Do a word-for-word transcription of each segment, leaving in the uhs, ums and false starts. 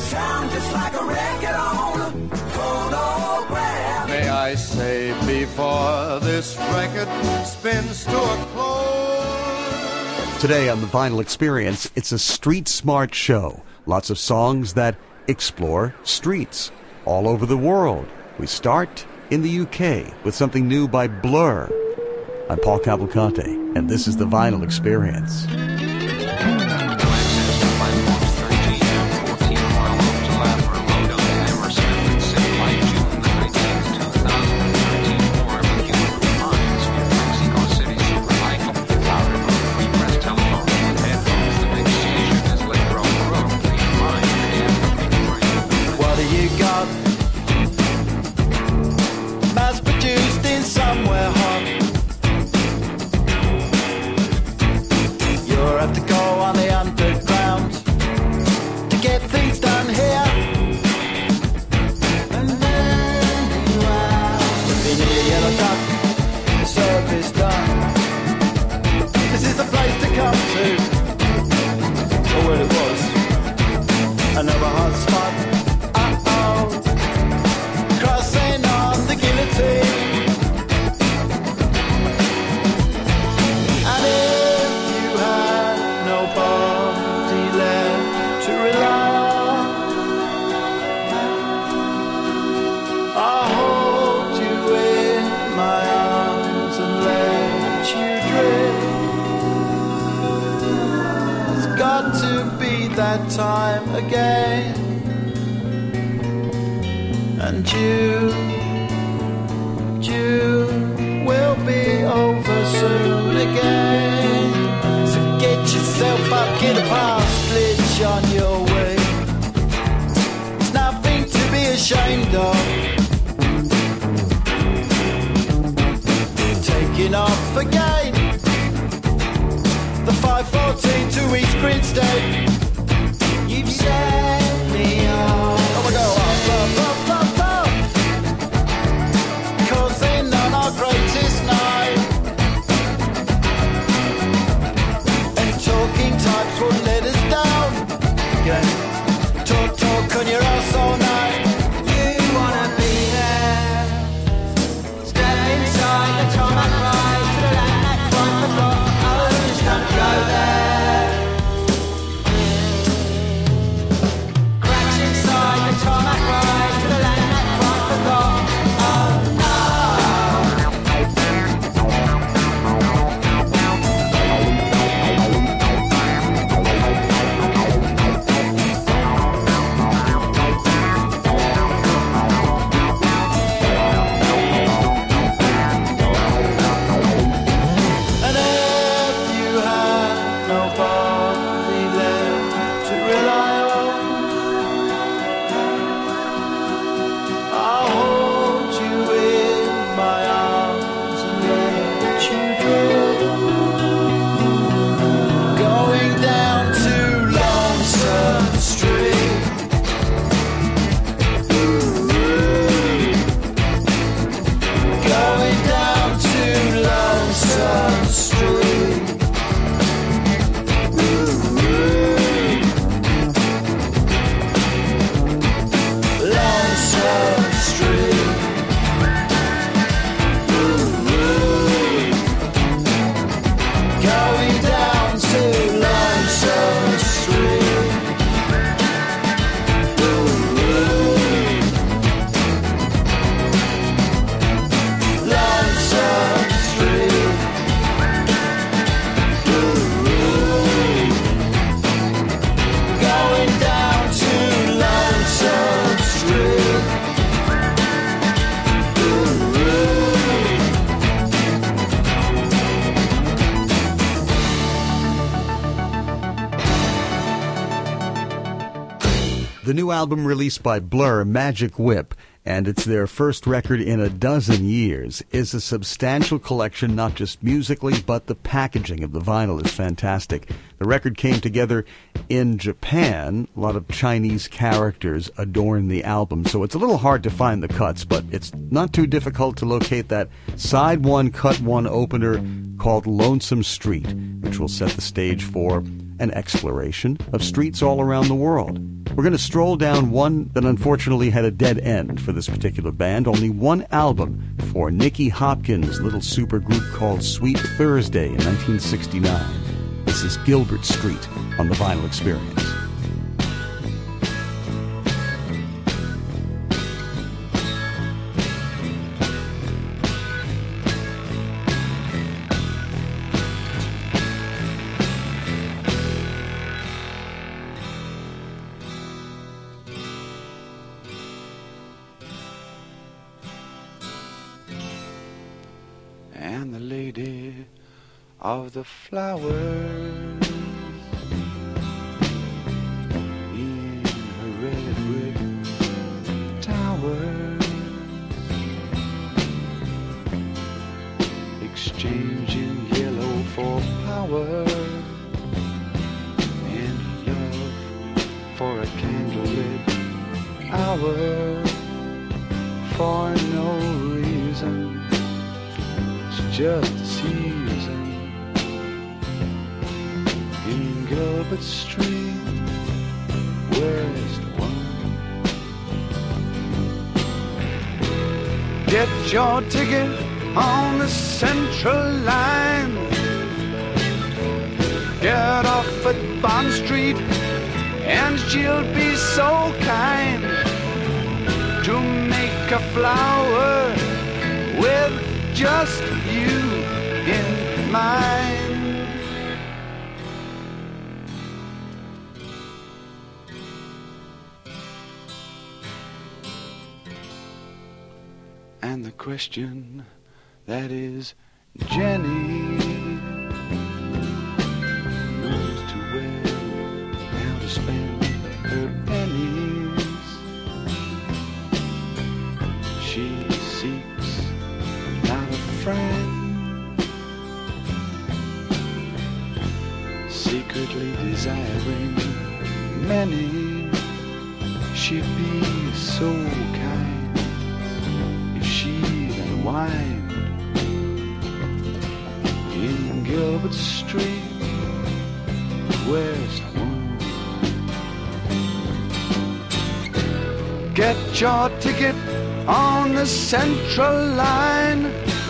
sound just like a record on a phonograph. May I say before this record spins to a close. Today on The Vinyl Experience, it's a street smart show. Lots of songs that explore streets all over the world. We start in the U K with something new by Blur. I'm Paul Cavalcante, and this is The Vinyl Experience. Mass-produced in somewhere hot. You'll have to go on the underground to get things done here. And then you are in a yellow duck, the service done. This is the place to come to. Oh, well, it was another hot spot. Crossing on the guillotine. And if you had nobody left to rely on, I'll hold you in my arms and let you drift. It's got to be that time again. And you, you will be over soon again. So get yourself up, get a pass, glitch on your way. It's nothing to be ashamed of. Taking off again. The five fourteen to East Grinstead. You've set me off. Oh my God, up, up, up. Greatest night, and talking types won't let us down. Again, talk, talk on your ass all night. You wanna be there? Step inside the tarmac ride to the land that quite forgot. Oh, just don't go there. Cracks inside the tarmac ride to the land that quite forgot. The new album released by Blur, Magic Whip, and it's their first record in a dozen years, is a substantial collection, not just musically, but the packaging of the vinyl is fantastic. The record came together in Japan. A lot of Chinese characters adorn the album, so it's a little hard to find the cuts, but it's not too difficult to locate that side one, cut one opener called Lonesome Street, which will set the stage for an exploration of streets all around the world. We're going to stroll down one that unfortunately had a dead end for this particular band. Only one album for Nicky Hopkins' little supergroup called Sweet Thursday in nineteen sixty-nine. This is Gilbert Street on the Vinyl Experience. And the lady of the flowers in her red brick tower, exchanging yellow for power and love for a candlelit hour for no reason. Just a season in Gilbert Street, West One. Get your ticket on the Central Line. Get off at Bond Street, and she'll be so kind to make a flower with just you in mind. And the question that is Jenny knows too well how to spend her pennies. She seeks not a friend, secretly desiring many. She'd be so kind if she'd unwind in Gilbert Street, West One. Get your ticket on the Central Line.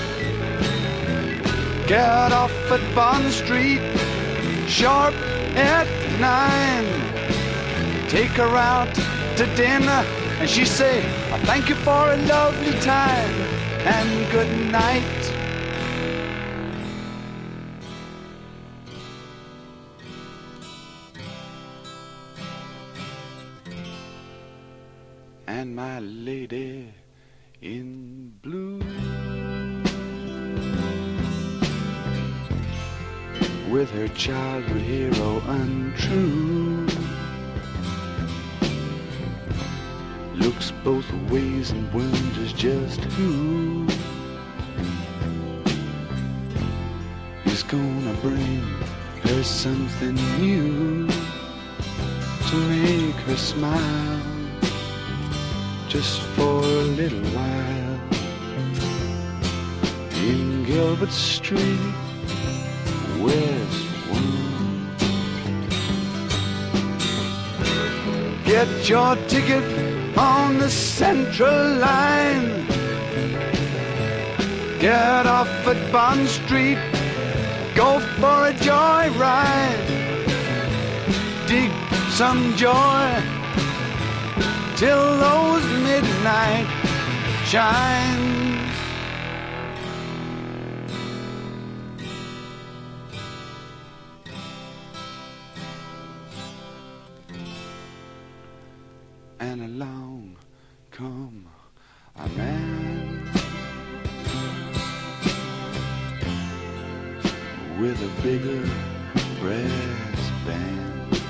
Get off at Bond Street, sharp at nine. Take her out to dinner, and she say, I thank you for a lovely time, and good night. And my lady in blue, with her childhood hero untrue, looks both ways and wonders just who is gonna bring her something new to make her smile just for a little while in Gilbert Street, West One. Get your ticket on the Central Line. Get off at Bond Street, go for a joyride. Dig some joy till those midnight shines. And along come a man with a bigger brass band,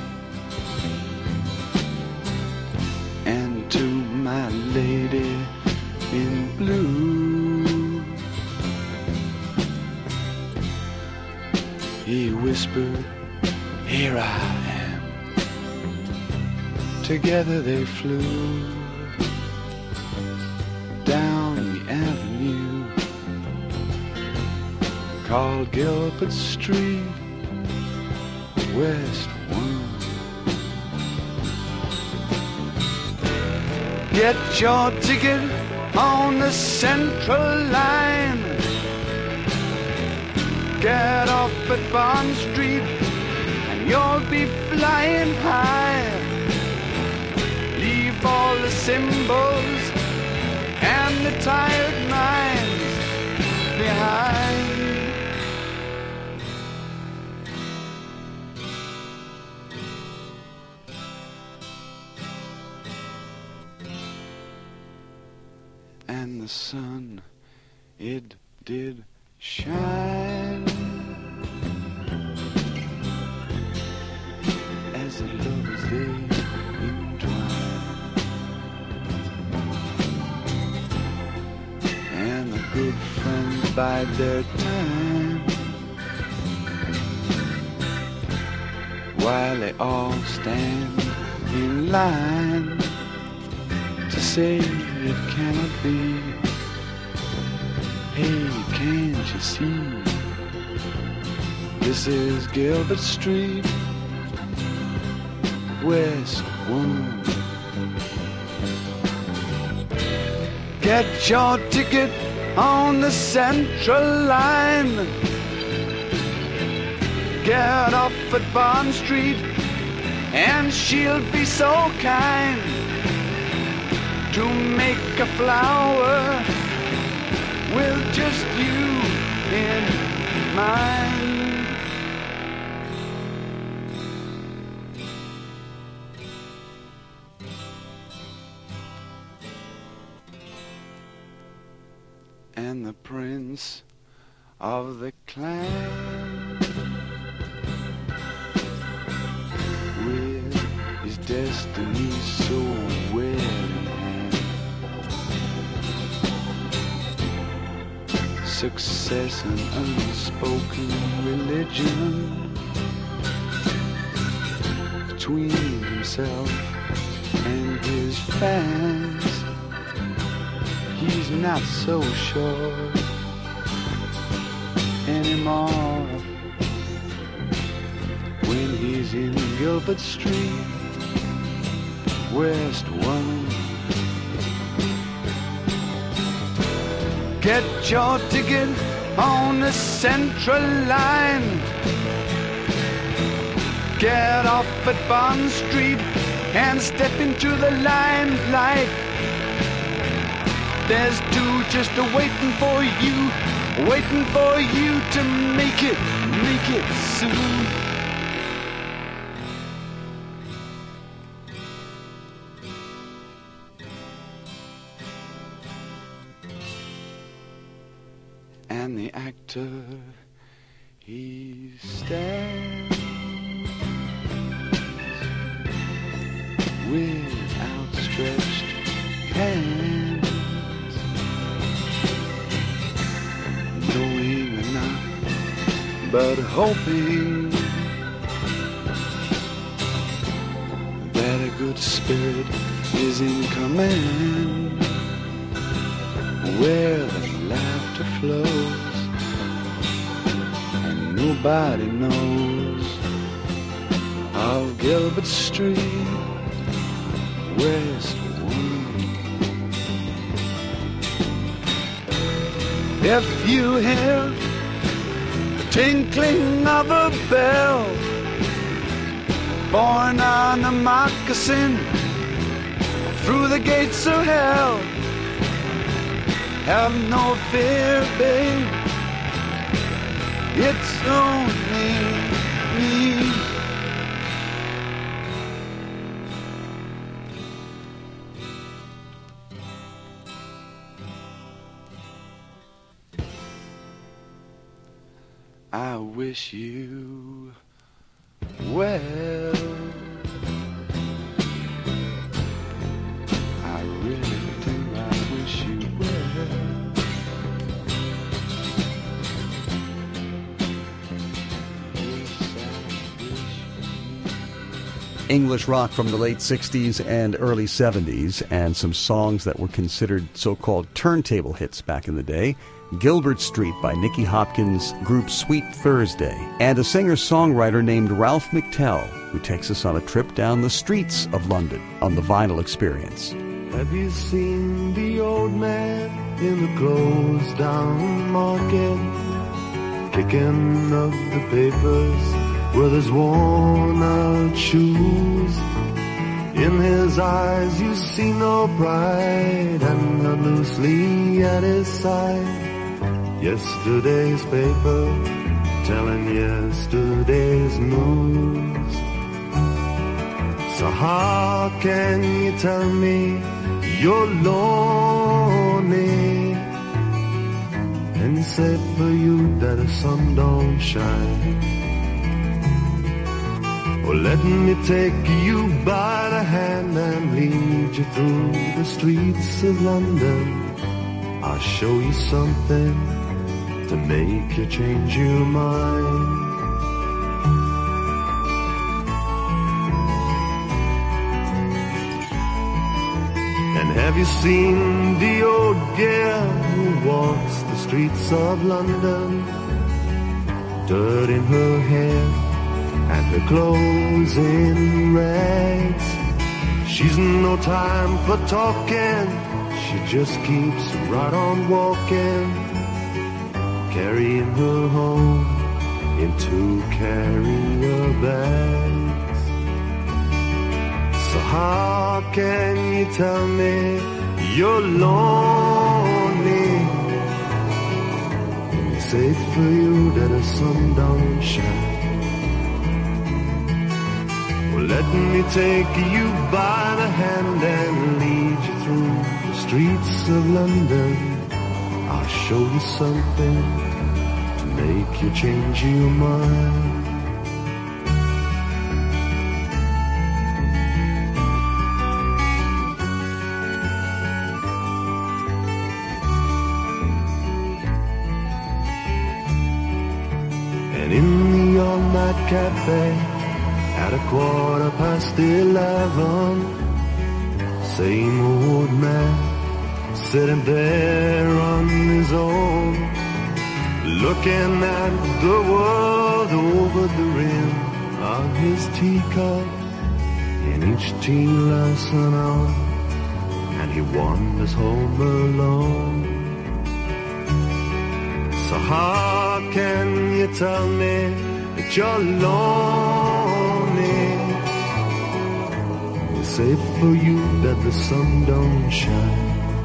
and to my lady in blue he whispered, here I am. Together they flew down the avenue called Gilbert Street, West Get your ticket on the Central Line. Get off at Bond Street and you'll be flying high. Leave all the symbols and the tired minds behind. And the sun, it did shine as the lovers they entwined, and the good friends bide their time while they all stand in line to say it cannot be. Hey, can't you see? This is Gilbert Street, West one. Get your ticket on the Central Line. Get off at Bond Street and she'll be so kind to make a flower with just you in mind. And the prince of the clan, with his destiny so well in hand, success and unspoken religion between himself and his fans. He's not so sure anymore when he's in Gilbert Street, West one. Get your ticket on the Central Line. Get off at Bond Street and step into the limelight. There's two just a waiting for you, waiting for you to make it, make it soon. And the actor, he stands with outstretched hands, knowing not but hoping that a good spirit is in command, where the laughter flows and nobody knows of Gilbert Street, West one. If you hear the tinkling of a bell, born on a moccasin through the gates of hell, have no fear, babe, it's only me. I wish you well. I really do, I wish you well. English rock from the late sixties and early seventies, and some songs that were considered so-called turntable hits back in the day. Gilbert Street by Nicky Hopkins' group Sweet Thursday, and a singer-songwriter named Ralph McTell, who takes us on a trip down the streets of London on the Vinyl Experience. Have you seen the old man in the closed down market, kicking up the papers with his worn out shoes? In his eyes you see no pride, and held loosely at his side yesterday's paper, telling yesterday's news. So how can you tell me you're lonely, and say for you that the sun don't shine? Well, let me take you by the hand and lead you through the streets of London. I'll show you something to make you change your mind. And have you seen the old girl who walks the streets of London, dirt in her hair and her clothes in rags? She's no time for talking, she just keeps right on walking, carrying her home in two carrier bags. So how can you tell me you're lonely, when it's safe for you that the sun don't shine? Let me take you by the hand and lead you through the streets of London. I'll show you something to make you change your mind. And in the all-night cafe at a quarter past eleven, same old man sitting there on his own, looking at the world over the rim of his teacup, and each tea lasts an hour, and he wanders home alone. So how can you tell me that you're lonely, it's safe for you that the sun don't shine?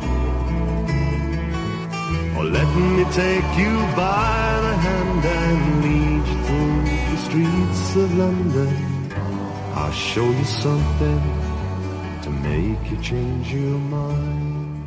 Or let me take you by the hand and lead you through the streets of London. I'll show you something to make you change your mind.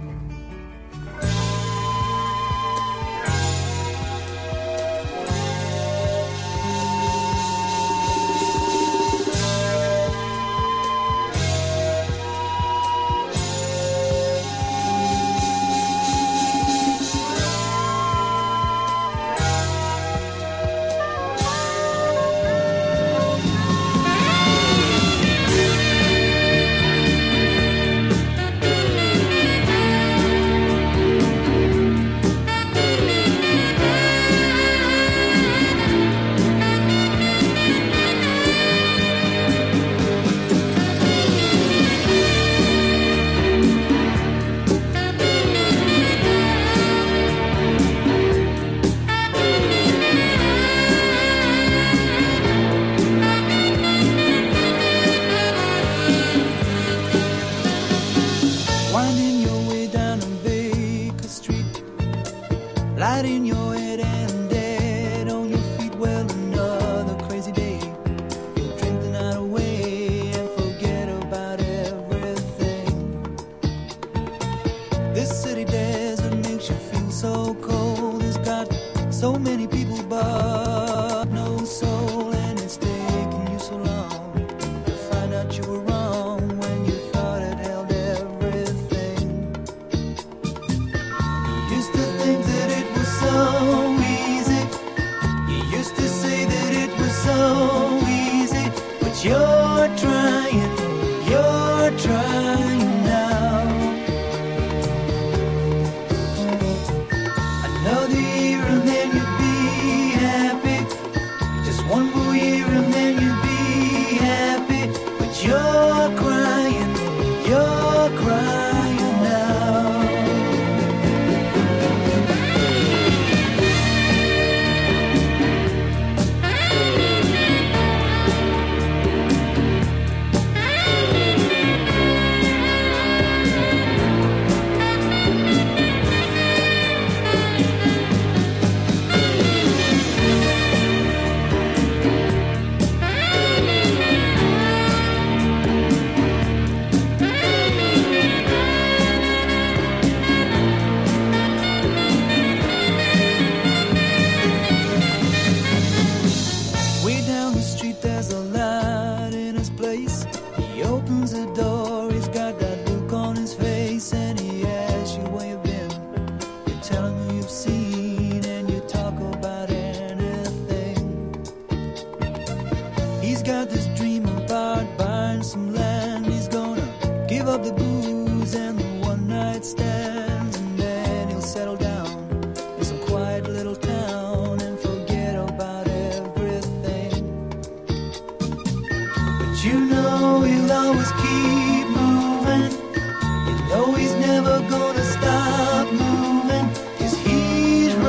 Winding your way down on Baker Street, light in your head and dead on your feet. Well, another crazy day. You'll drink the night away and forget about everything. This city desert makes you feel so cold. It's got so many people but no soul, and it's taken you so long to find out you were wrong when you thought it held everything. You used to think that it was so easy. You used to say that it was so easy, but you're trying, you're trying now. Another year and then you'd be happy. tell him who you've seen and you talk about anything. He's got this dream about buying some land. He's gonna give up the booze and the one night stands, and then he'll settle down in some quiet little town and forget about everything. But you know he'll always keep moving. You know he's never gonna stop moving, 'cause he's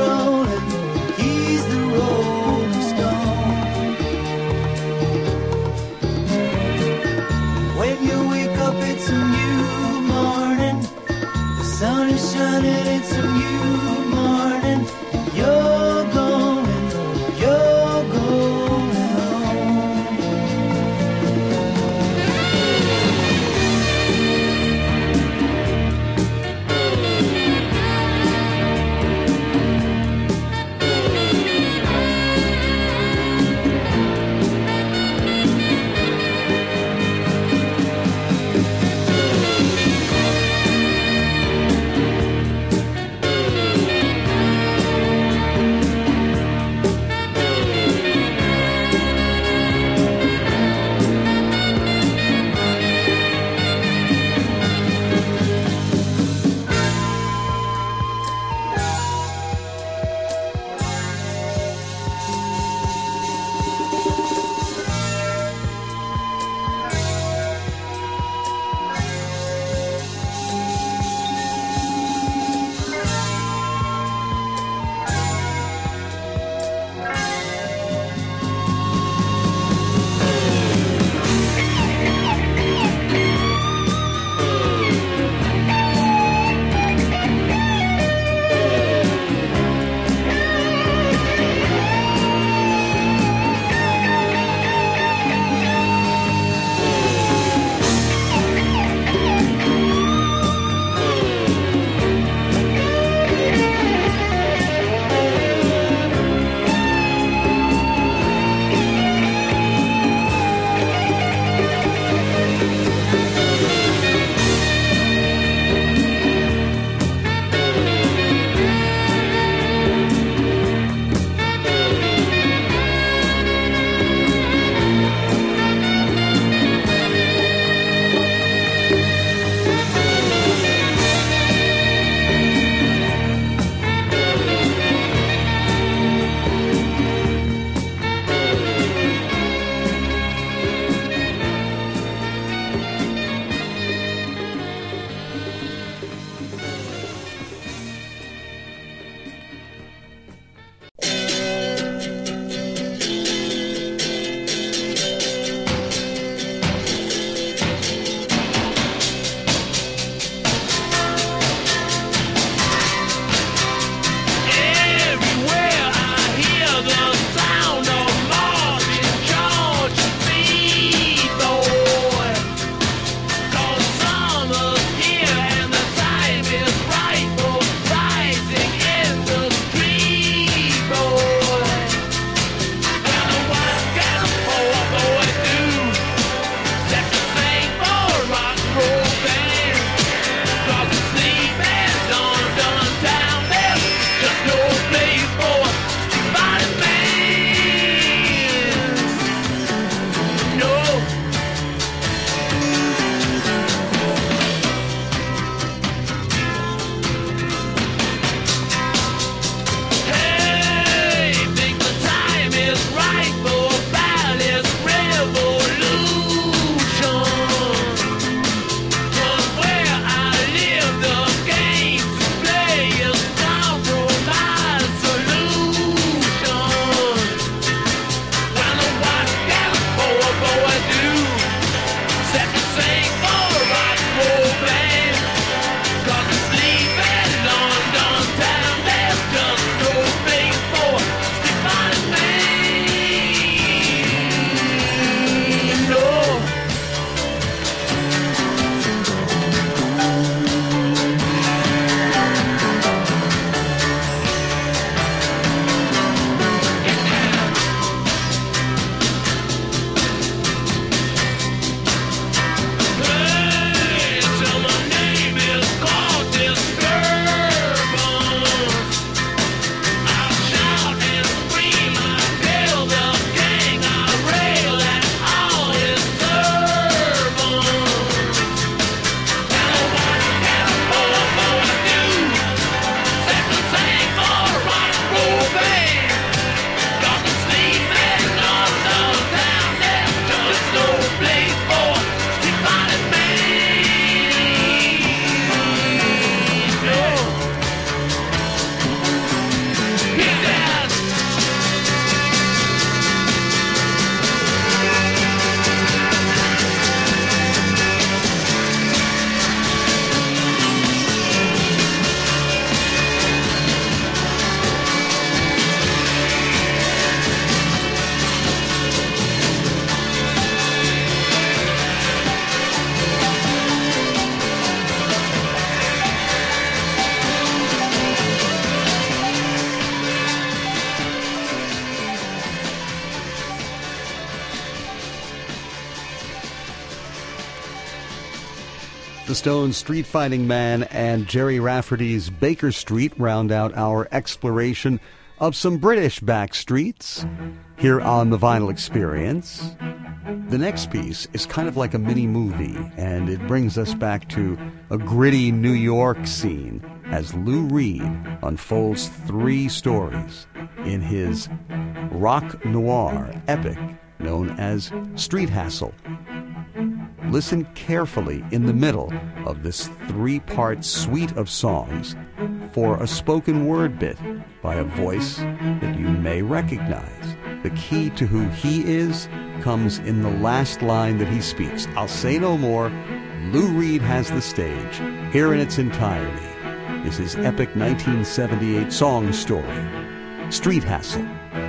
The Stones' Street Fighting Man and Jerry Rafferty's Baker Street round out our exploration of some British back streets here on the Vinyl Experience. The next piece is kind of like a mini movie, and it brings us back to a gritty New York scene as Lou Reed unfolds three stories in his rock noir epic known as Street Hassle. Listen carefully in the middle of this three-part suite of songs for a spoken word bit by a voice that you may recognize. The key to who he is comes in the last line that he speaks. I'll say no more. Lou Reed has the stage. Here in its entirety is his epic nineteen seventy-eight song story, Street Hassle.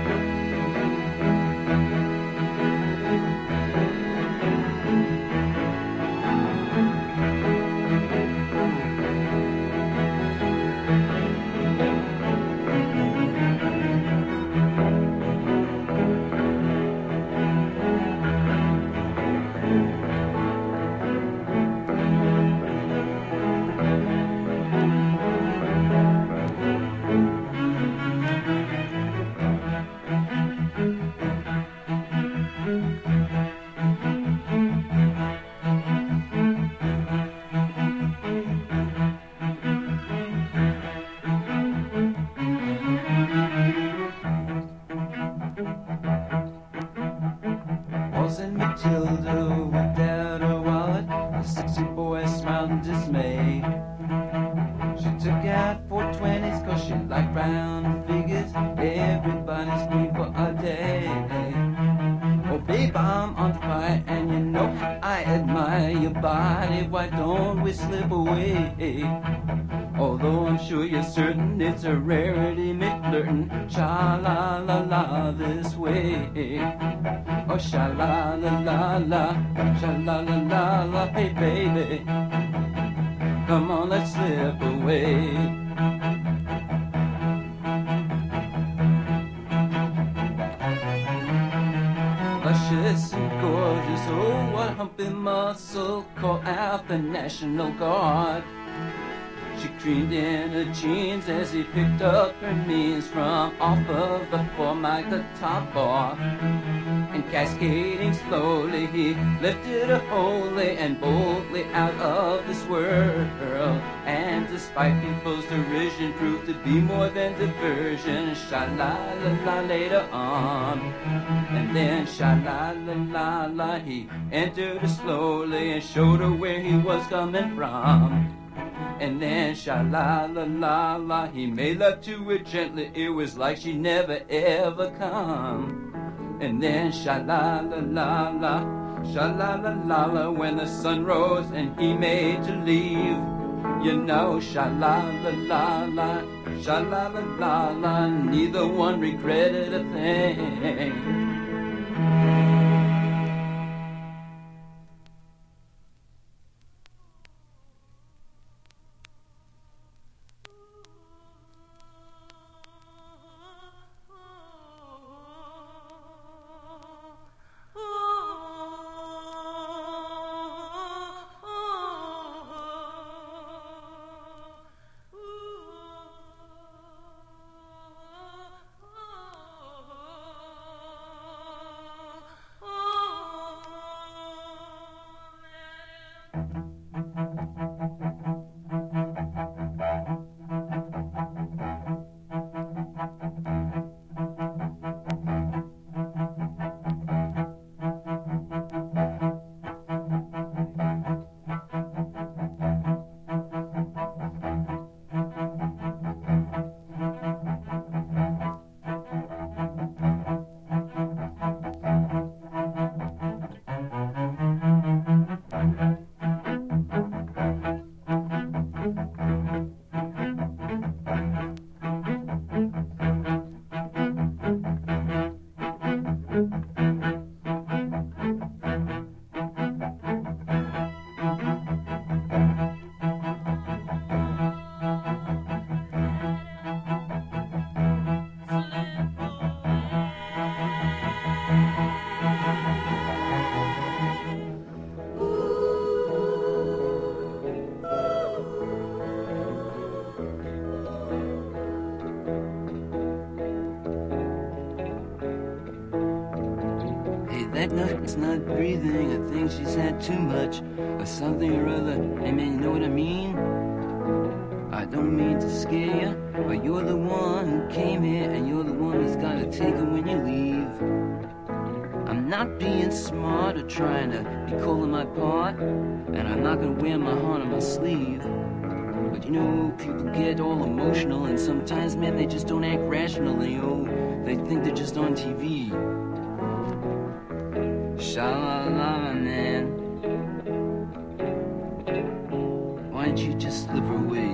Although I'm sure you're certain it's a rarity, McFlirtin', sha-la-la-la this way. Oh, sha-la-la-la-la, sha-la-la-la-la, hey baby, come on, let's slip away. Luscious and gorgeous, oh, what humpy muscle, call out the National Guard. She creamed in her jeans as he picked up her means from off of the formic, the top bar. And cascading slowly, he lifted her wholly and boldly out of this world. And despite people's derision, proved to be more than diversion. Sha-la-la-la later on. And then sha-la-la-la-la, he entered her slowly and showed her where he was coming from. And then sha-la-la-la-la, he made love to her gently. It was like she never ever come. And then sha-la-la-la-la, sha-la-la-la-la, when the sun rose and he made to leave. You know, sha-la-la-la-la, sha-la-la-la-la, neither one regretted a thing. that nut's not breathing. I think she's had too much or something or other. Hey man, you know what I mean? I don't mean to scare you, but you're the one who came here, and you're the one that's gotta take her when you leave. I'm not being smart or trying to be calling my part, and I'm not gonna wear my heart on my sleeve. But you know, people get all emotional, and sometimes, man, they just don't act rationally. Oh, they think they're just on T V. Sha-la-la, man. Why don't you just slip her away?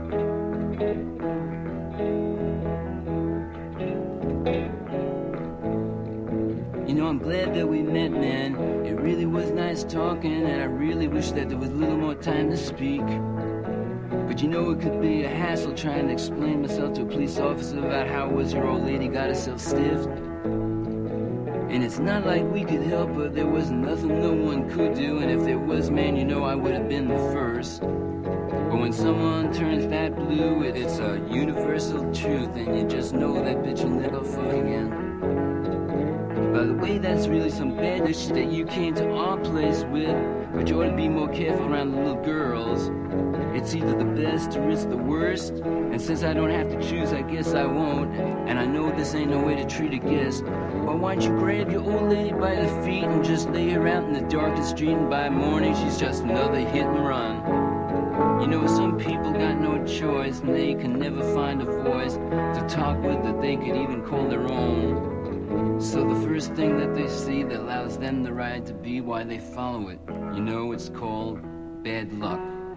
You know, I'm glad that we met, man. It really was nice talking, and I really wish that there was a little more time to speak. But you know, it could be a hassle trying to explain myself to a police officer about how it was your old lady got herself stiffed. And it's not like we could help her, there was nothing no one could do, and if there was, man, you know I would have been the first. But when someone turns that blue, it, it's a universal truth, and you just know that bitch will never fuck again. By the way, that's really some bad news that you came to our place with, but you ought to be more careful around the little girls. It's either the best or it's the worst, and since I don't have to choose, I guess I won't. And I know this ain't no way to treat a guest, but why don't you grab your old lady by the feet and just lay her out in the darkest street, and by morning she's just another hit and run. You know, some people got no choice, and they can never find a voice to talk with that they could even call their own. So the first thing that they see that allows them the right to be why they follow it. You know, it's called bad luck.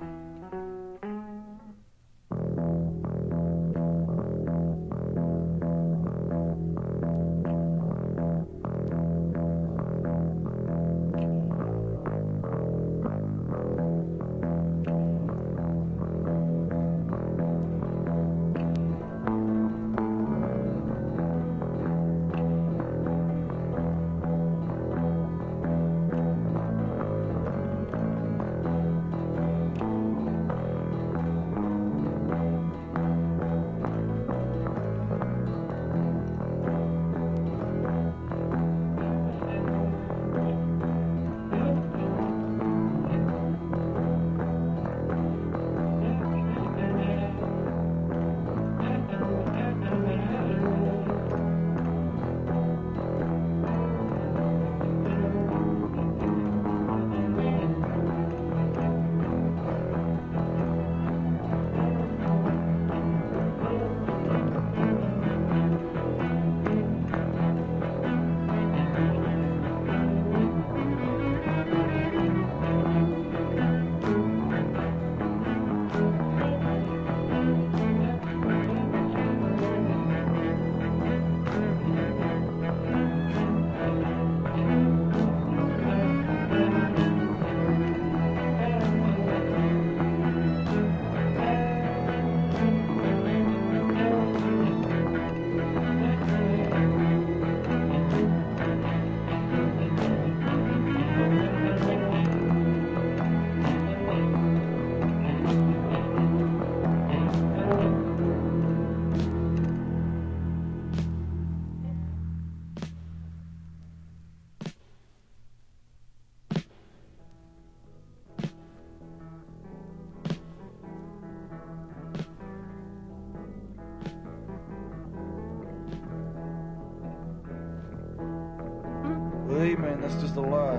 Well, hey man, that's just a lie.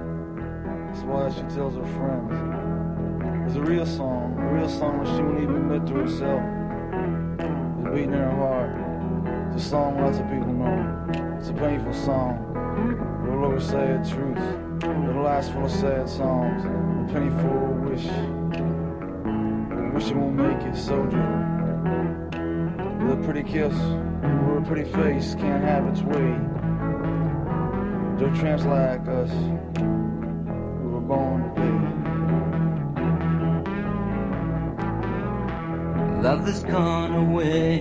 That's why she tells her friends. It's a real song, a real song that she won't even admit to herself. It's beating in her heart. It's a song lots of people know. It's a painful song. It'll always say the truth. It'll last full of sad songs. A penny for a wish. A wish it won't make it, soldier. With a pretty kiss or a pretty face can't have its way. They're tramps like us, we were born to pay. Love has gone away,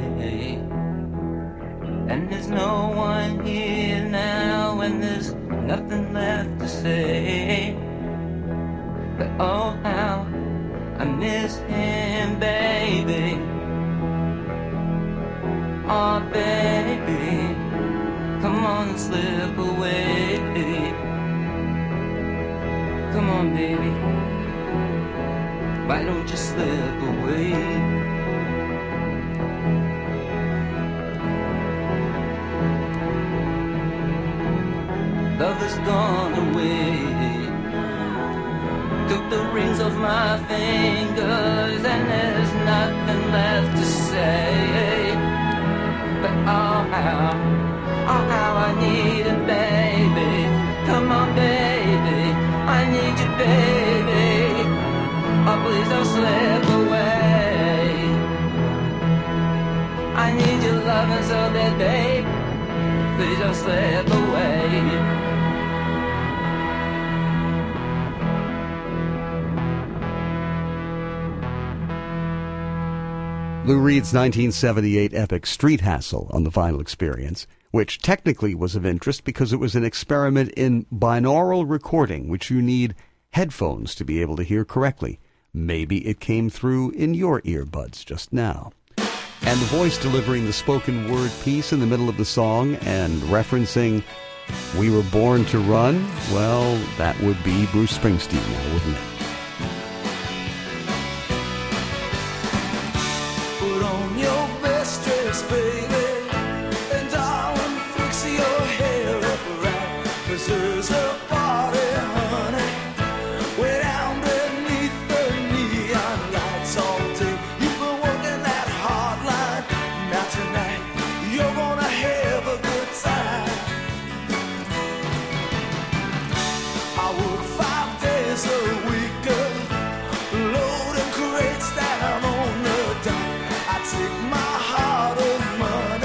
and there's no one here now, and there's nothing left to say. But oh how I miss him, baby. Oh baby, come on and slip away. Come on, baby, why don't you slip away? Love has gone away, took the rings off my fingers, and there's nothing left to say. But oh how, oh how I need it, baby. Come on, baby, I need you, baby. Oh, please don't slip away. I need your loving so bad, babe. Please don't slip away. Lou Reed's nineteen seventy-eight epic Street Hassle on the Vinyl Experience, which technically was of interest because it was an experiment in binaural recording, which you need headphones to be able to hear correctly. Maybe it came through in your earbuds just now. And the voice delivering the spoken word piece in the middle of the song and referencing "We Were Born to Run," well, that would be Bruce Springsteen now, wouldn't it? Put on your best dress, baby, and darling, fix your hair up right, 'cause there's a party, honey, way down beneath the neon lights all day. You've been working that hard line, now tonight you're gonna have a good time. I work five days a week, girl, loading crates down on the dock. I take my hard-earned money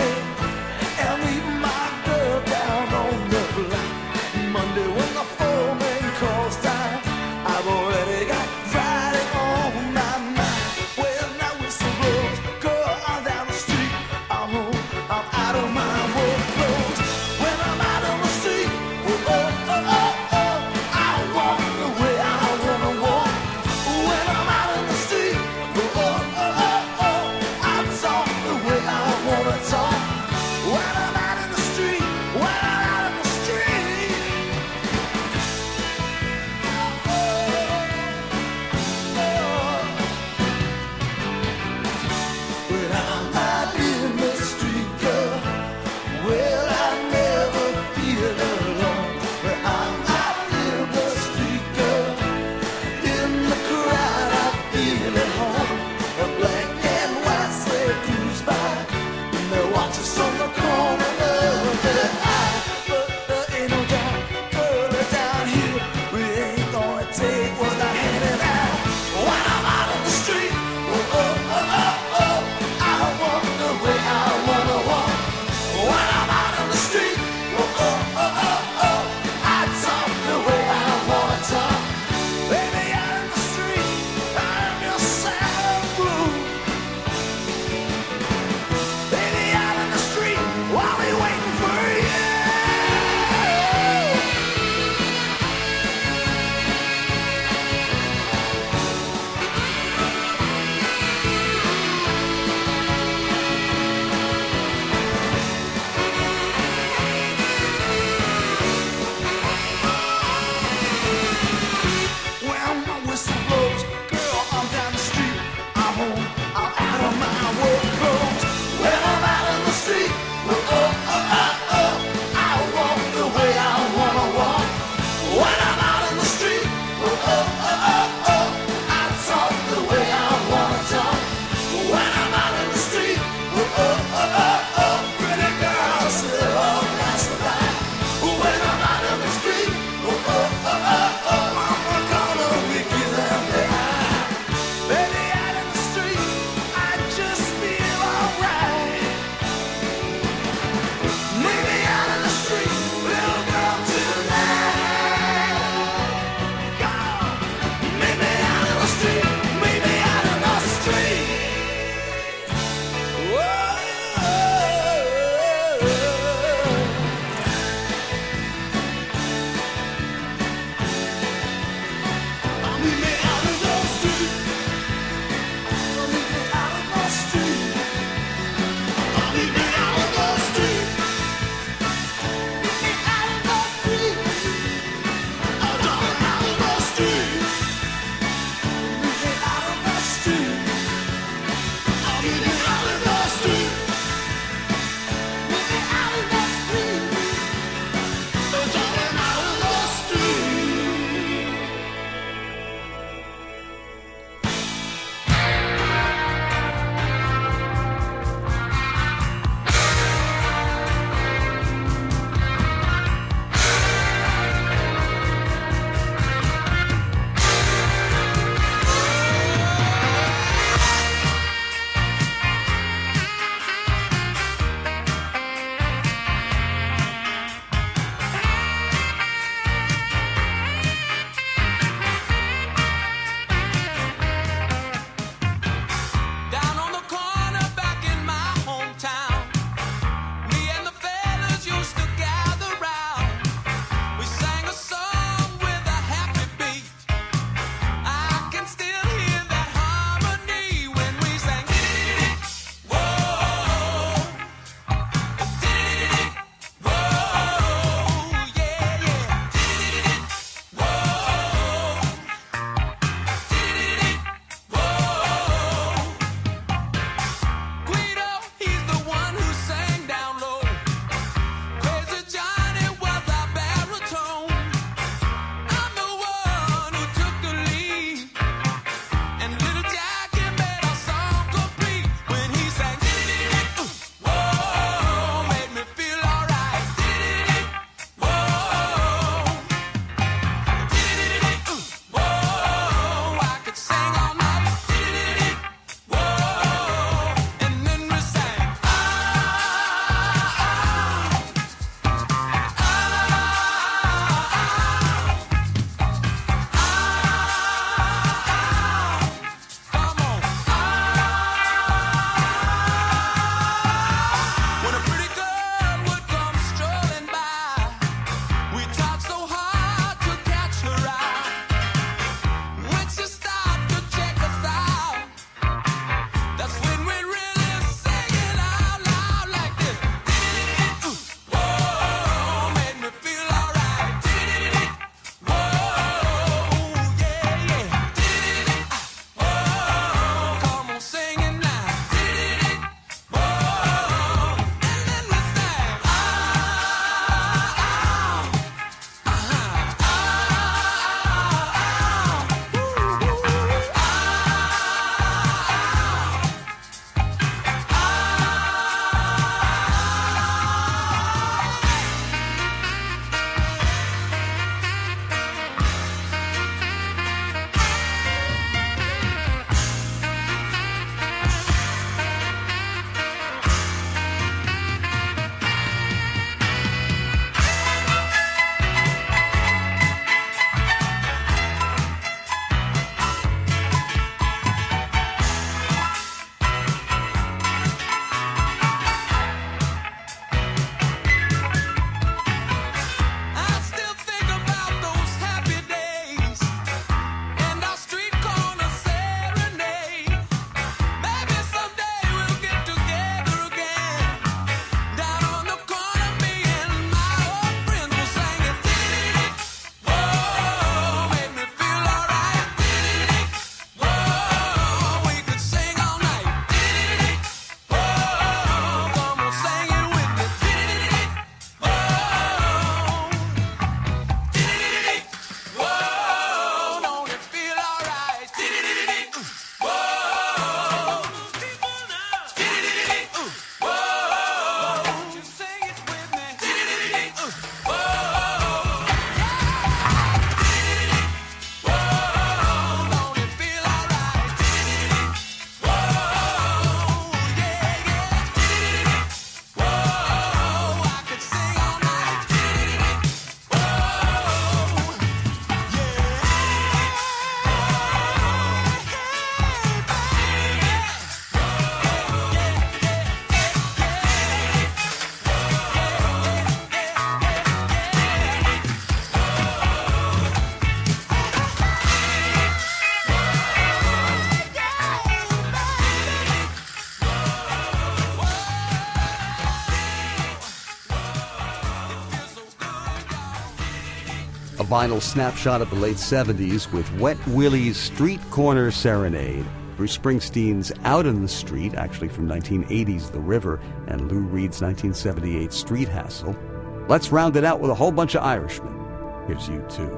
vinyl snapshot of the late seventies with Wet Willie's Street Corner Serenade, Bruce Springsteen's Out in the Street, actually from nineteen eighty's The River, and Lou Reed's nineteen seventy-eight Street Hassle. Let's round it out with a whole bunch of Irishmen. Here's U two.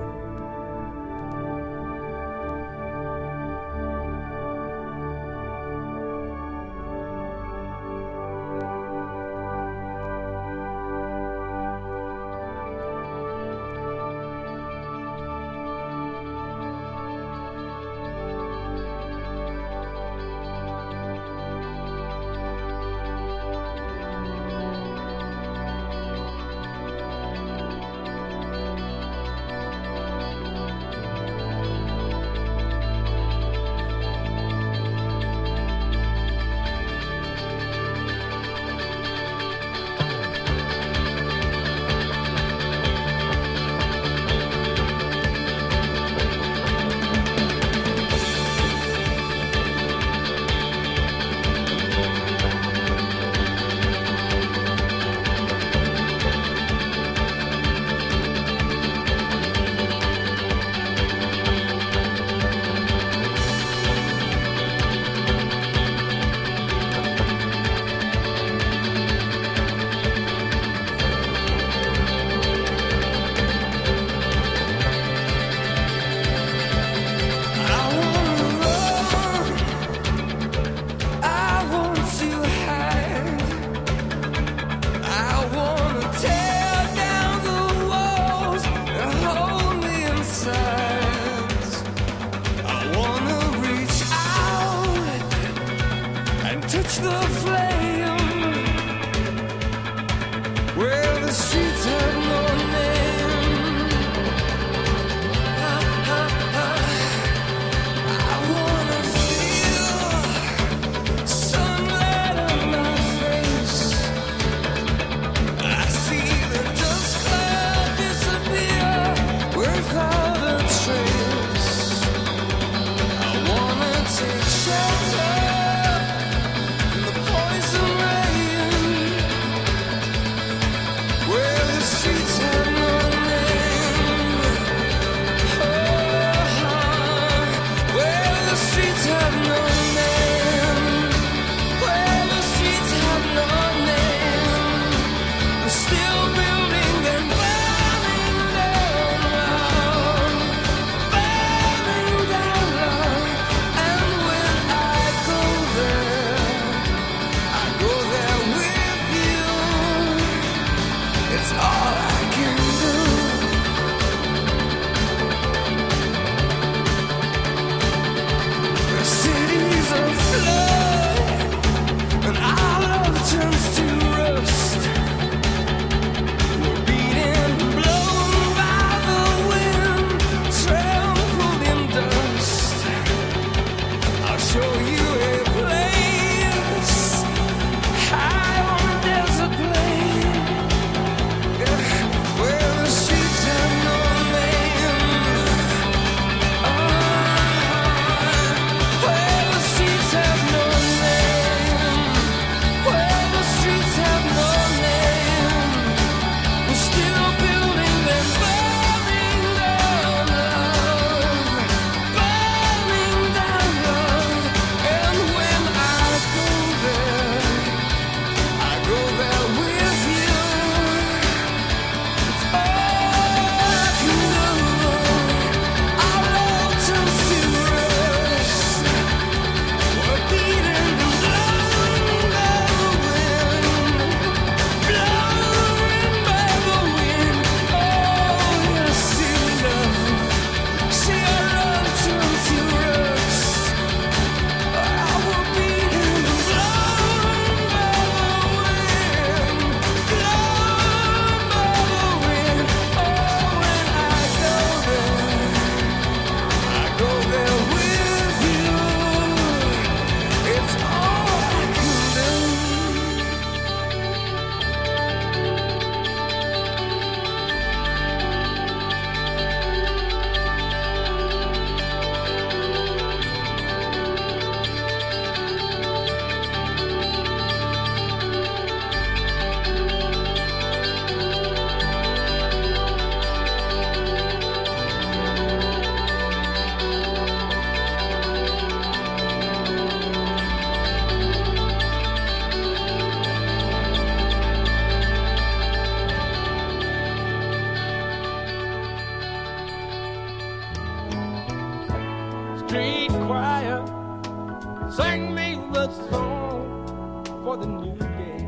song for the new day.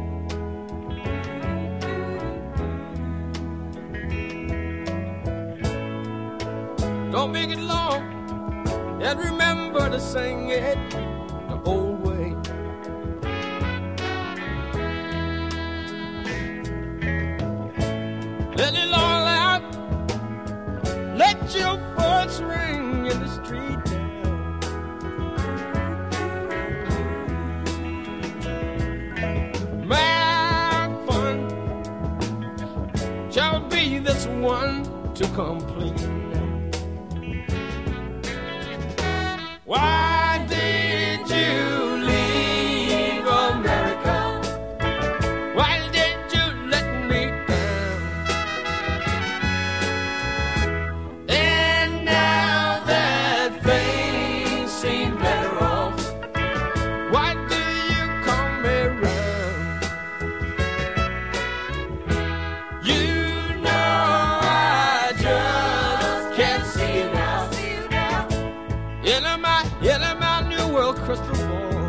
Don't make it long, and remember to sing it the old way. Let it all out, let your voice ring in the street now. My fun shall be this one to complete. Why did you leave America? Why did you let me down? And now that things seem better off, why do you come around? You know I just can't see it now. In my, in my new world crystal ball,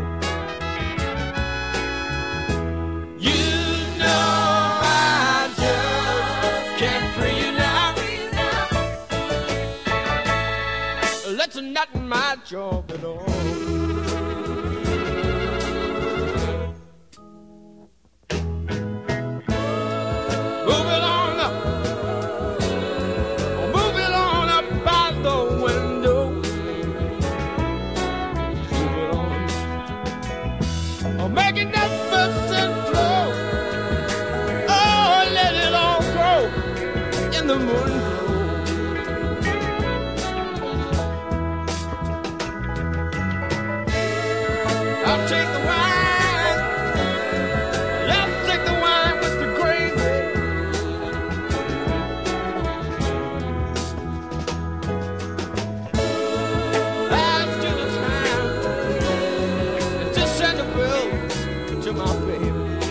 you know I just can't free you now. That's not my job at all. Move it on up, move it on up by the window. Making that fuss and flow. Oh, let it all go in the moon glow. I'll take the wine. I'll take the wine with the gravy. I'll do the time and just send a bill to my baby.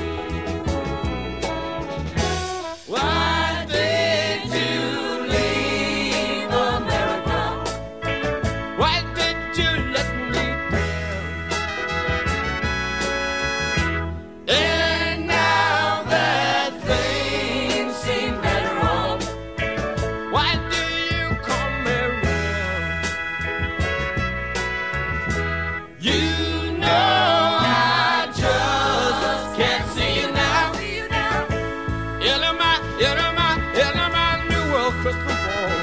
Why did you leave America? Why did you let me down? And now that things seem better off, why do you come around? You know crystal ball.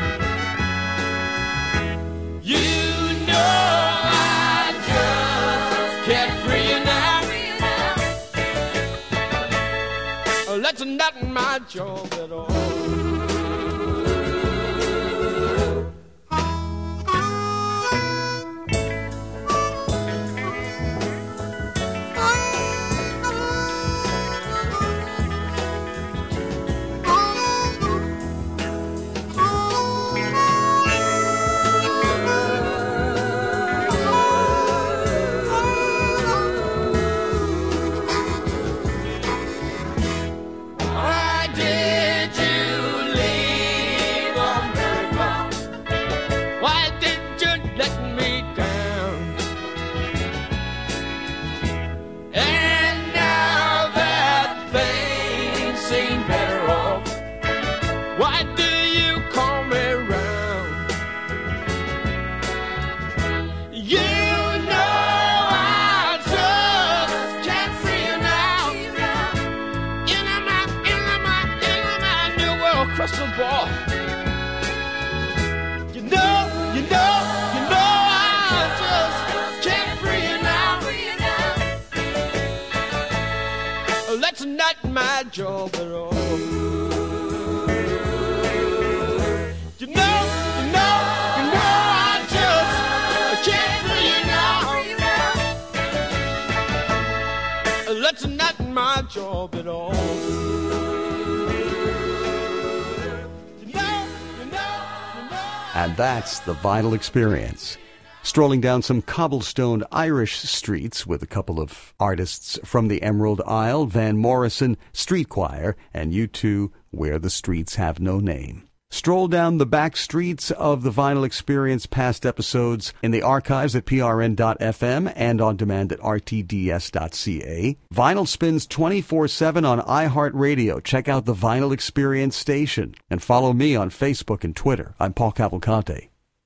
You know I just can't free you now. That's not my job at all. Why do you come around? You know I just can't free you now. In my, in my, in my new world crystal ball. You know, you know, you know I just can't free you now. That's not my job at all. That's not my job at all. You know, you know, you know. And that's The Vinyl Experience. Strolling down some cobblestone Irish streets with a couple of artists from the Emerald Isle, Van Morrison, Street Choir, and U two, Where the Streets Have No Name. Stroll down the back streets of the Vinyl Experience past episodes in the archives at P R N dot F M and on demand at R T D S dot C A. Vinyl spins twenty-four seven on iHeartRadio. Check out the Vinyl Experience station and follow me on Facebook and Twitter. I'm Paul Cavalcante.